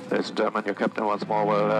Ladies and gentlemen, your captain once more will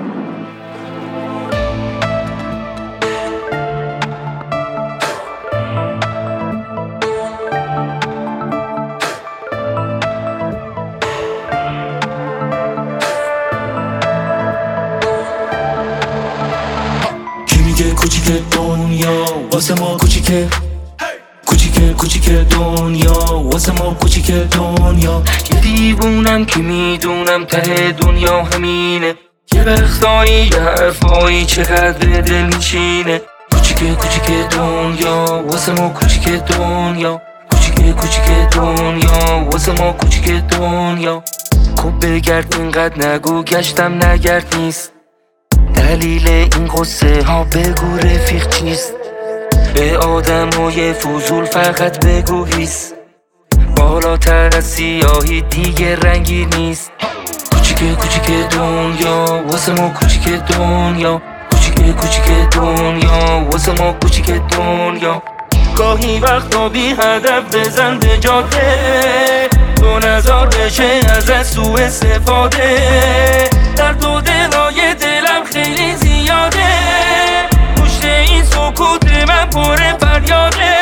کی میگه کوچیک دنیا واسه ما کوچیکه، کوچیکه دنیا واسه ما کوچیکه دنیا. یه دیوونم که میدونم ته دنیا همینه، یه وقتایی یه حرفایی چقدر دل میشینه. کوچیکه دنیا واسه ما کوچیکه دنیا، کوچیکه دنیا واسه ما کوچیکه دنیا. خب بگرد اینقدر نگو گشتم نگرد نیست، دلیل این قصه ها بگو رفیق چیست. به آدمای فضول فقط بگو هیست، بالاتر از سیاهی دیگه رنگی نیست. کوچیکه دنیا واسه ما کوچیکه دنیا، کوچیکه دنیا واسه ما کوچیکه دنیا. گاهی وقتا بی هدف بزن به جاده، تو نظر بشه ازت سوء استفاده. درد و دلای دلم خیلی زیاده، پشت این سکوت من پر فریاده.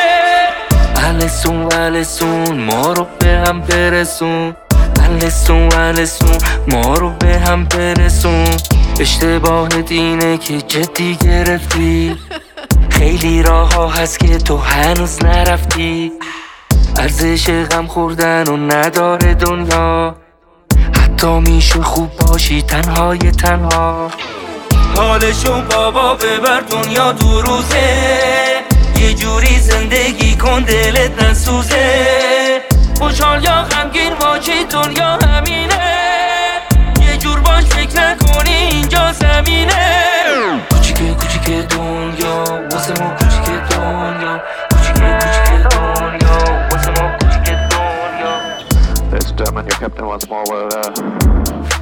السون ما رو به هم برسون، السون ما رو به هم برسون. اشتباهت اینه که جدی گرفتی، خیلی راه ها هست که تو هنوز نرفتی. ارزش غم خوردن و نداره دنیا، حتی میشه خوب باشی تنها. حالشو بابا ببر دنیا دو روزه، یه جوری زندگی کن دلت نسوزه. خوشحال یا غمگین باشی دنیا همینه، یه جور باش فکر نکنی اینجا زمینه. کوچیکه دنیا واسه ما کوچیکه دنیا، کوچیکه دنیا واسه ما کوچیکه دنیا. Ladies and gentlemen, your captain once more will